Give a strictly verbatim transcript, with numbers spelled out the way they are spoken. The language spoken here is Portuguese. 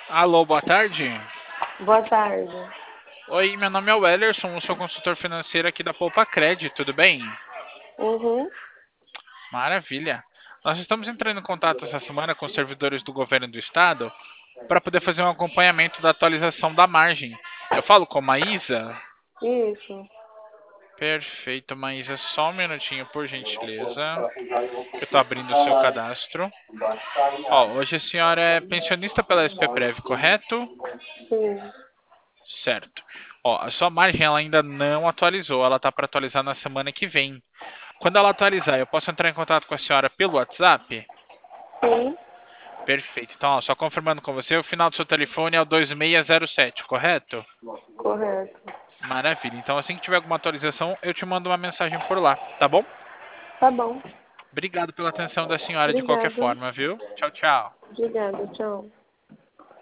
Alô, boa tarde. Boa tarde. Oi, meu nome é Wellerson, eu sou consultor financeiro aqui da Poupa Cred, tudo bem? Uhum. Maravilha. Nós estamos entrando em contato essa semana com os servidores do governo do estado para poder fazer um acompanhamento da atualização da margem. Eu falo com a Maísa? Isso. Perfeito, Maísa, só um minutinho, por gentileza. Eu estou abrindo o seu cadastro. Ó, hoje a senhora é pensionista pela S P Prev, correto? Sim. Certo. Ó, a sua margem ela ainda não atualizou, ela tá para atualizar na semana que vem. Quando ela atualizar, eu posso entrar em contato com a senhora pelo WhatsApp? Sim. Perfeito. Então, ó, só confirmando com você, o final do seu telefone é o dois seis zero sete, correto? Correto. Maravilha. Então, assim que tiver alguma atualização, eu te mando uma mensagem por lá, tá bom? Tá bom. Obrigado pela atenção da senhora de qualquer Obrigada. forma, viu? Tchau, tchau. Obrigada. Tchau.